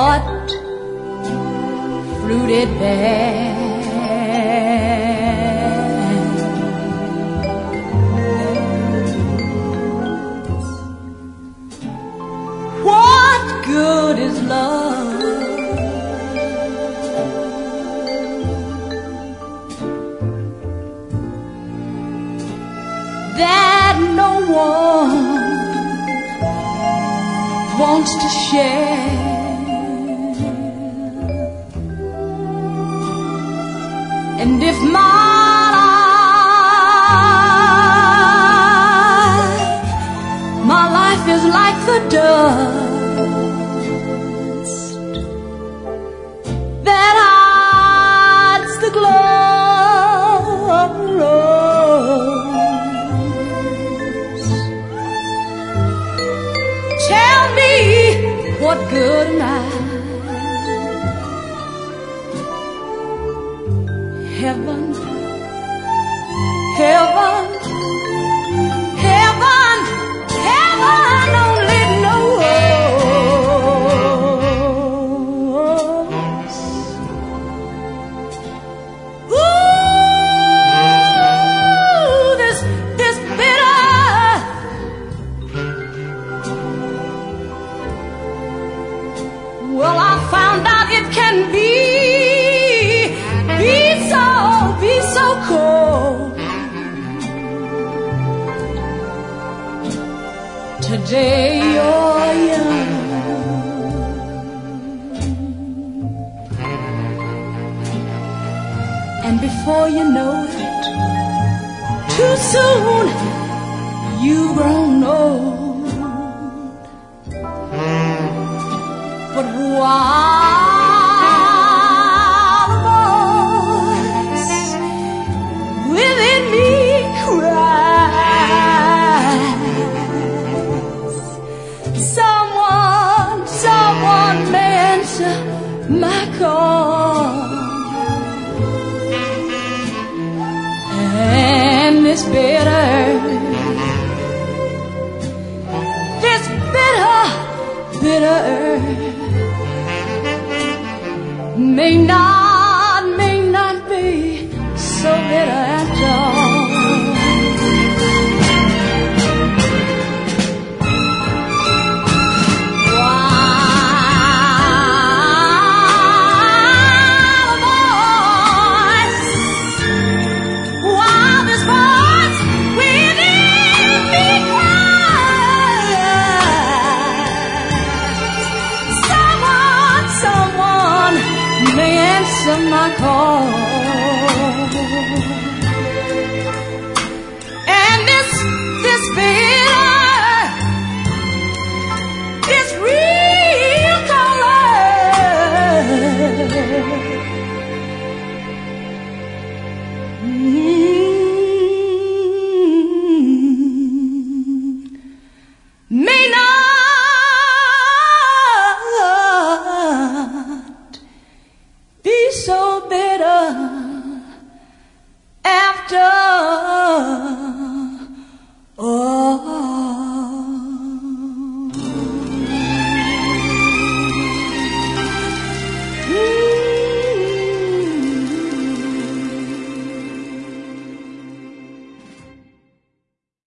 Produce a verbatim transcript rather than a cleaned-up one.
what fruit it bears. What good is love that no one wants to share? And if my life, my life is like the dust that hides the glow of a rose, tell me what good am I? Heaven, heaven, heaven, heaven only knows. Ooh, this, this bitter, well, I found out it can be so cold. Today you're young, and before you know it, too soon you've grown old. But why? Someone, someone may answer my call, and this bitter, this bitter, bitter may not